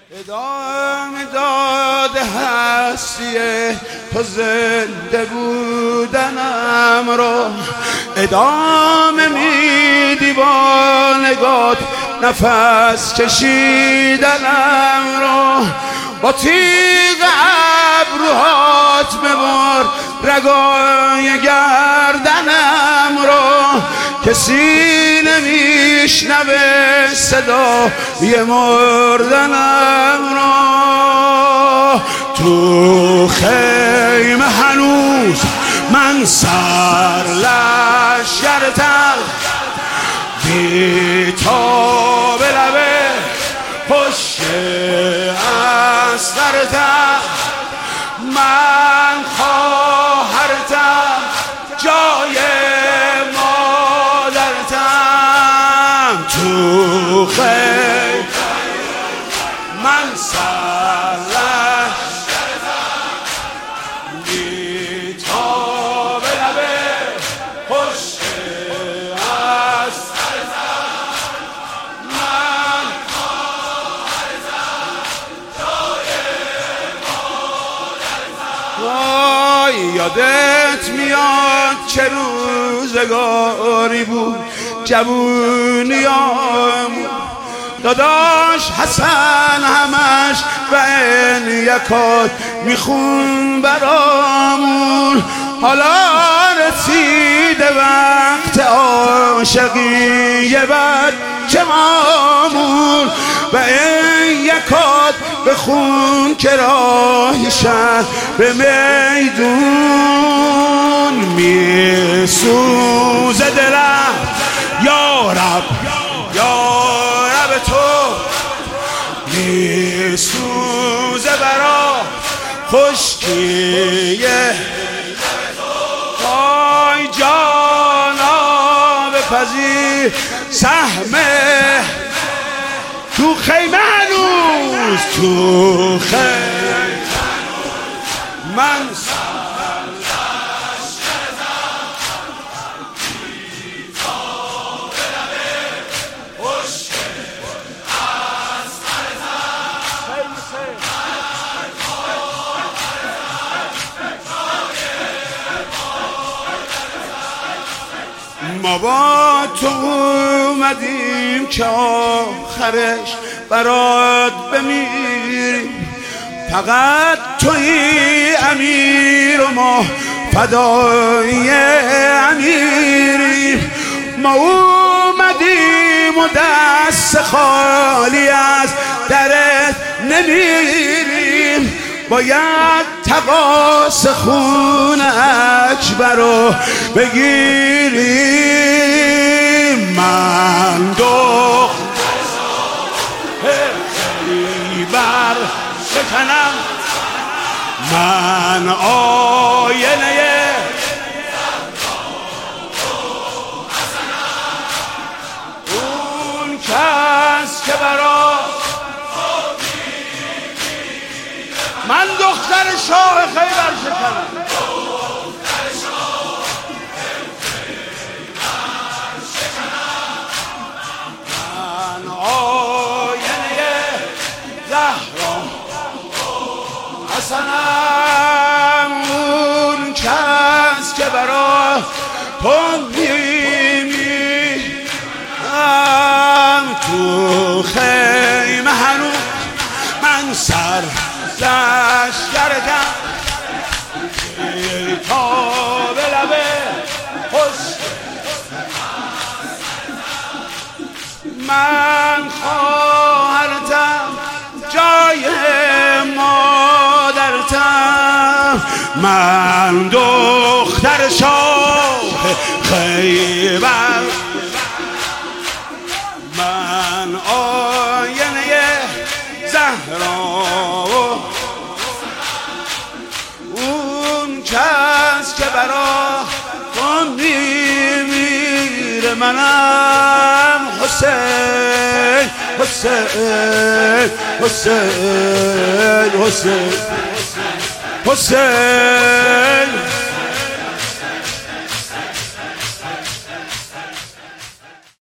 ادامه داده هستیه تو زنده بودنم رو، ادامه میدی با نگات نفس کشیدنم رو، با تیغ ابروهات ببر رگای گردنم رو، کسی نمیشنوه صدای مردنم رو. تو خیمه هنوز من سر لشکرتم، بی تا به لبه پشت استرتم، من خواهرتم جای مادرتم. تو خیمه من سر لشکرتم، بی تا به لبه پشت استرتم، من خواهرتم جای مادرتم. وای یادت میاد چه روزگاری بود جوونیامون، داداش حسن همش و این یکات میخون برامون، حالا رسیده وقت عاشقی بچه مامون، و این یکات بخون که راهی شهر به میدون میسوزه دلم. یا رب تو میسوزه برا خشکیه، وای جانا بپذیر سهمه. تو خیمه هنوز تو خیمه من ما با تو اومدیم که آخرش برات بمیریم، فقط توی امیر و ما فدای امیریم. ما اومدیم و دست خالی از درت نمیریم، باید تقاس خون اکبر رو بگیریم. من دختر خیبر شکنم، من آینه اون کس که برا من دختر شاه خیبر شکنم، من آینه زهرا حسنم، اون کس که برا تو میمیرم. تو خیمه هنوز من سر لشکرتم، تا به لبه پشت من خواهرتم جای مادرتم، من دختر شاه خیبر، من آینه زهرا، اون کس که برا تو میمیره. منم حسین حسین حسین حسین حسین